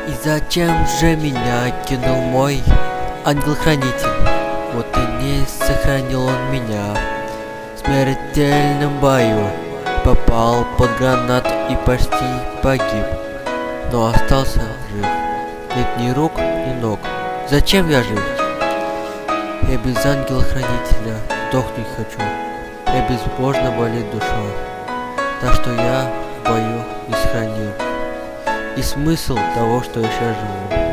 И зачем же меня кинул мой ангел-хранитель? Вот и не сохранил он меня. В смертельном бою попал под гранату и почти погиб, но остался жив. Нет ни рук, ни ног. Зачем я жив? Я без ангела-хранителя сдохнуть хочу. Я безбожно болит душа, так что я в бою не сохранил и смысл того, что я сейчас живу.